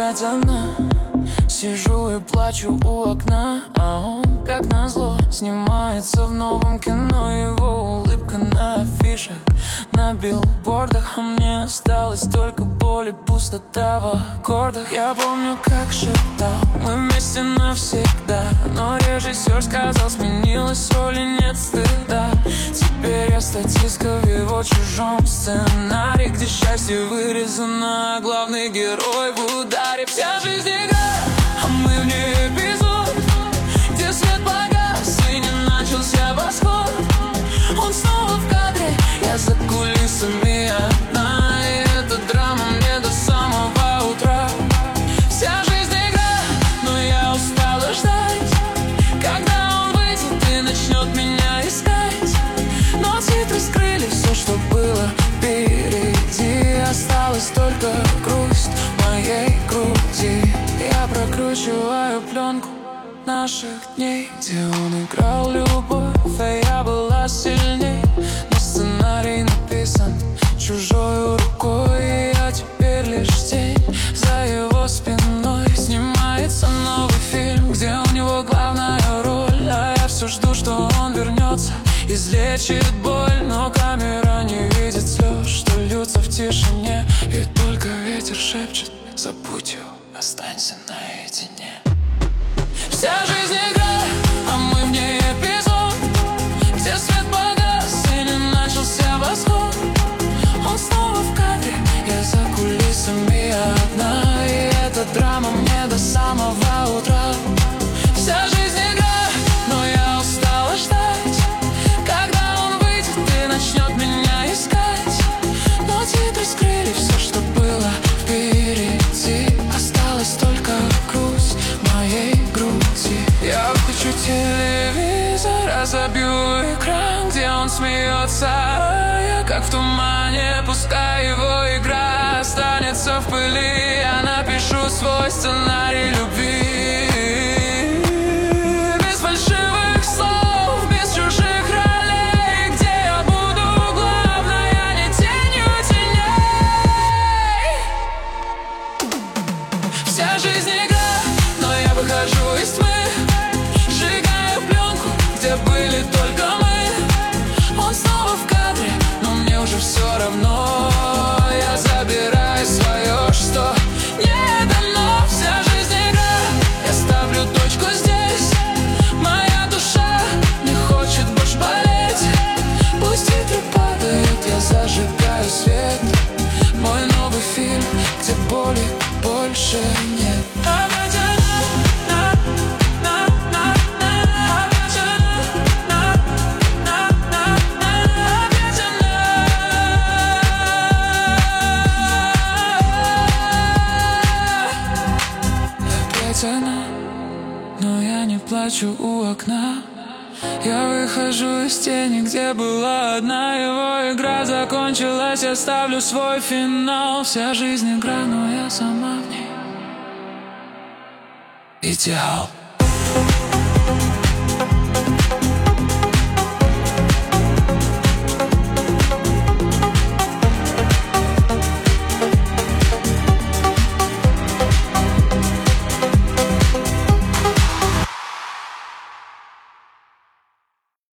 опять одна. Сижу и плачу у окна, а он, как назло, снимается в новом кино. Его улыбка на афишах, на билбордах, а мне осталось только боль и пустота в аккордах. Я помню, как шептал, мы вместе навсегда, но режиссер сказал, сменилась роль и нет стыда. Теперь я статистка в его чужом сценарии, где счастье вырезано, а главный герой в ударе. Вся жизнь игра, а мы в ней эпизод, где свет погас и не начался восход. Он снова в кадре, я за кулисами одна, и эта драма мне до самого утра. Вся жизнь игра, но я устала ждать, когда он выйдет и начнет меня искать. Но титры скрыли все, что было впереди, осталась только грусть в моей груди. Я прокручиваю пленку наших дней, где он играл любовь, а я была сильней. Но сценарий написан чужой рукой, и я теперь лишь тень за его спиной. Снимается новый фильм, где у него главная роль, а я все жду, что он вернется, излечит боль. Но камера не видит слез, что льются в тишине, и только ветер шепчет: забудь его, останься наедине. Вся жизнь игра, а мы в ней эпизод, где свет погас и не начался восход. Он снова в кадре, я за кулисами одна, и эта драма мне до самого утра. Вся жизнь игра, но я устала ждать, когда он выйдет и начнет меня искать. Но титры скрыли все, что было впереди, осталась только грусть в моей груди. Я включу телевизор, разобью экран, где он смеется, а я как в тумане, пускай его игра останется в пыли. Я напишу свой сценарий любви, без фальшивых слов, без чужих ролей, где я буду главной, а не тенью теней. Вся жизнь игра, но я выхожу из тьмы, сжигаю пленку, где были только мы. Он снова в кадре, но мне уже все равно, я забираю свое, что не дано. Вся жизнь игра, я ставлю точку здесь, моя душа не хочет больше болеть. Пусть титры падают, я зажигаю свет, мой новый фильм, где боли больше нет. Но я не плачу у окна, я выхожу из тени, где была одна. Его игра закончилась, я ставлю свой финал. Вся жизнь игра, но я сама в ней идеал.